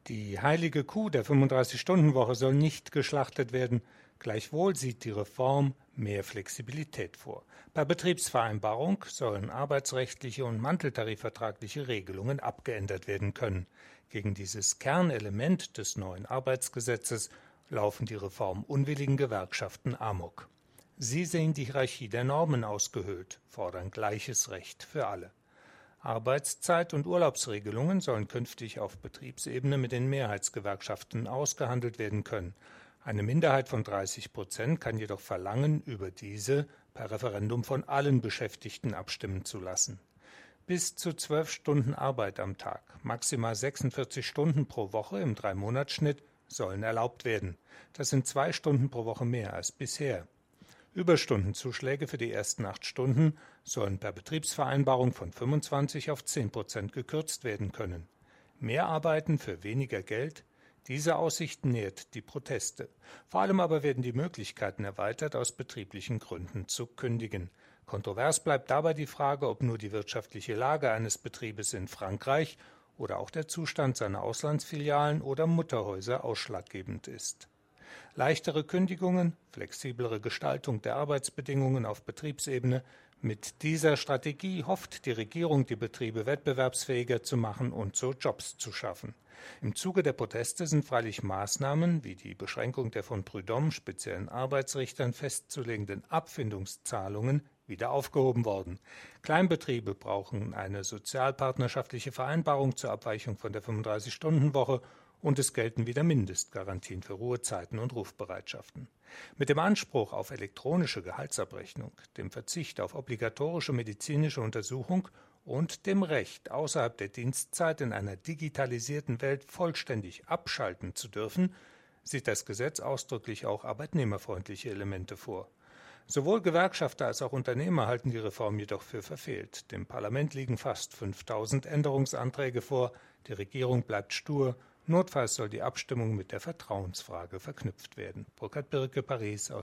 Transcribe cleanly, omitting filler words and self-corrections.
Die heilige Kuh der 35-Stunden-Woche soll nicht geschlachtet werden. Gleichwohl sieht die Reform mehr Flexibilität vor. Per Betriebsvereinbarung sollen arbeitsrechtliche und manteltarifvertragliche Regelungen abgeändert werden können. Gegen dieses Kernelement des neuen Arbeitsgesetzes laufen die reformunwilligen Gewerkschaften amok. Sie sehen die Hierarchie der Normen ausgehöhlt, fordern gleiches Recht für alle. Arbeitszeit- und Urlaubsregelungen sollen künftig auf Betriebsebene mit den Mehrheitsgewerkschaften ausgehandelt werden können. Eine Minderheit von 30% kann jedoch verlangen, über diese per Referendum von allen Beschäftigten abstimmen zu lassen. Bis zu 12 Stunden Arbeit am Tag, maximal 46 Stunden pro Woche im 3-Monatsschnitt, sollen erlaubt werden. Das sind 2 Stunden pro Woche mehr als bisher. Überstundenzuschläge für die ersten 8 Stunden sollen per Betriebsvereinbarung von 25 auf 10% gekürzt werden können. Mehr Arbeiten für weniger Geld? Diese Aussicht nährt die Proteste. Vor allem aber werden die Möglichkeiten erweitert, aus betrieblichen Gründen zu kündigen. Kontrovers bleibt dabei die Frage, ob nur die wirtschaftliche Lage eines Betriebes in Frankreich oder auch der Zustand seiner Auslandsfilialen oder Mutterhäuser ausschlaggebend ist. Leichtere Kündigungen, flexiblere Gestaltung der Arbeitsbedingungen auf Betriebsebene. Mit dieser Strategie hofft die Regierung, die Betriebe wettbewerbsfähiger zu machen und so Jobs zu schaffen. Im Zuge der Proteste sind freilich Maßnahmen wie die Beschränkung der von Prud'homme speziellen Arbeitsrichtern festzulegenden Abfindungszahlungen wieder aufgehoben worden. Kleinbetriebe brauchen eine sozialpartnerschaftliche Vereinbarung zur Abweichung von der 35-Stunden-Woche und es gelten wieder Mindestgarantien für Ruhezeiten und Rufbereitschaften. Mit dem Anspruch auf elektronische Gehaltsabrechnung, dem Verzicht auf obligatorische medizinische Untersuchung und dem Recht, außerhalb der Dienstzeit in einer digitalisierten Welt vollständig abschalten zu dürfen, sieht das Gesetz ausdrücklich auch arbeitnehmerfreundliche Elemente vor. Sowohl Gewerkschafter als auch Unternehmer halten die Reform jedoch für verfehlt. Dem Parlament liegen fast 5000 Änderungsanträge vor, die Regierung bleibt stur. Notfalls soll die Abstimmung mit der Vertrauensfrage verknüpft werden. Burkhard Birke, Paris.